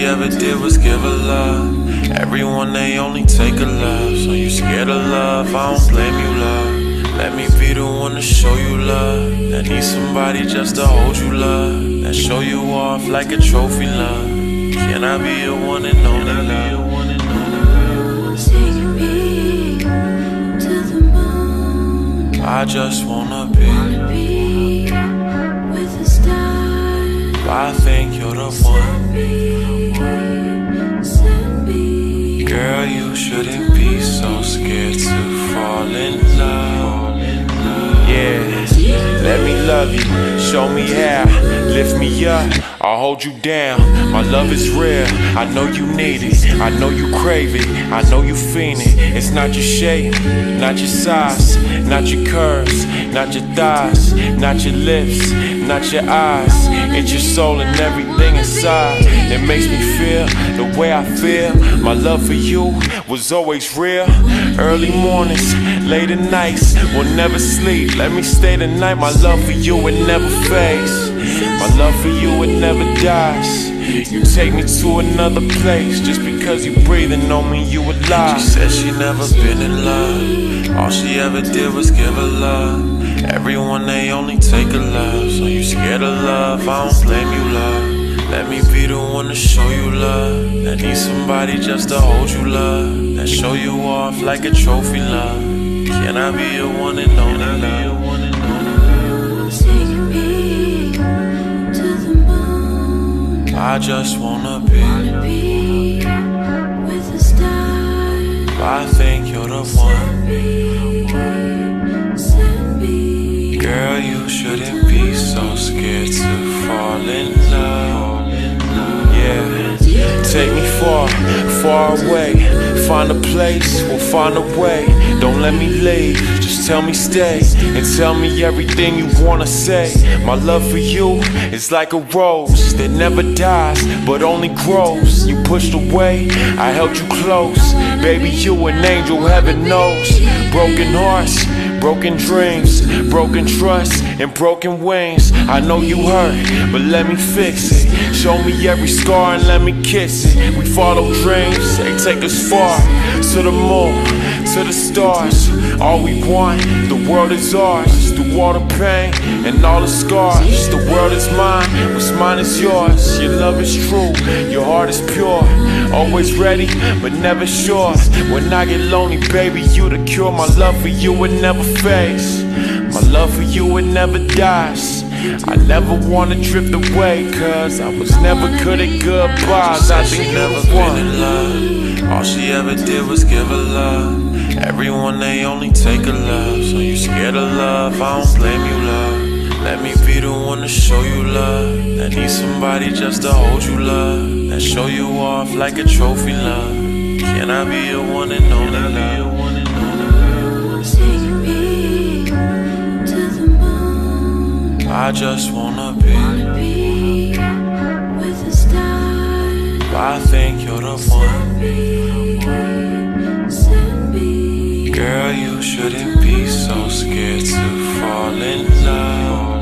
ever did was give her love. Everyone, they only take a love. So you scared of love, I don't blame you, love. Let me be the one to show you love. I need somebody just to hold you, love. That show you off like a trophy, love. Can I be your one and only, love? Take me to the moon. I just wanna be with the stars. I think you're the one. Set me. Girl, you shouldn't be so scared to fall in love. Yeah, let me love you, show me how, lift me up, I'll hold you down. My love is real, I know you need it, I know you crave it, I know you fiend it. It's not your shape, not your size, not your curves, not your thighs, not your lips, not your eyes. It's your soul and everything inside that makes me feel the way I feel. My love for you was always real. Early mornings, late at nights, will never sleep. Let me stay tonight. My love for you, it never fades. My love for you, it never dies. You take me to another place just because you breathing on me, you alive. She said she never been in love. All she ever did was give her love. Everyone, they only take a love. So you scared of love, I don't blame you, love. Let me be the one to show you love. I need somebody just to hold you, love. That show you off like a trophy, love. Can I be your one and only, love? Take me to the moon. I just wanna be with the stars. I think you're the one. Set me. Girl, you shouldn't be so scared to fall in love. Yeah, take me far, far away. Find a place, we'll find a way. Don't let me leave, just tell me stay. And tell me everything you wanna say. My love for you is like a rose that never dies, but only grows. You pushed away, I held you close. Baby, you an angel, heaven knows. Broken hearts, broken dreams, broken trust, and broken wings. I know you hurt, but let me fix it. Show me every scar and let me kiss it. We follow dreams, they take us far. To the moon, to the stars. All we want, the world is ours. Through all the pain and all the scars. The world is mine, what's mine is yours. Your love is true, your heart is pure. Always ready, but never sure. When I get lonely, baby, you the cure. My love for you, it never fades. My love for you, it never dies. I never wanna drift away, cause I was never good at goodbyes. I think never been in love. All she ever did was give her love. Everyone, they only take a love. So you scared of love, I don't blame you, love. Let me be the one to show you love. I need somebody just to hold you, love. That show you off like a trophy, love. Can I be your one and only, love? Take me to the moon. I just wanna be with the stars. I think you're the one. Set me. Girl, you shouldn't be so scared to fall in love.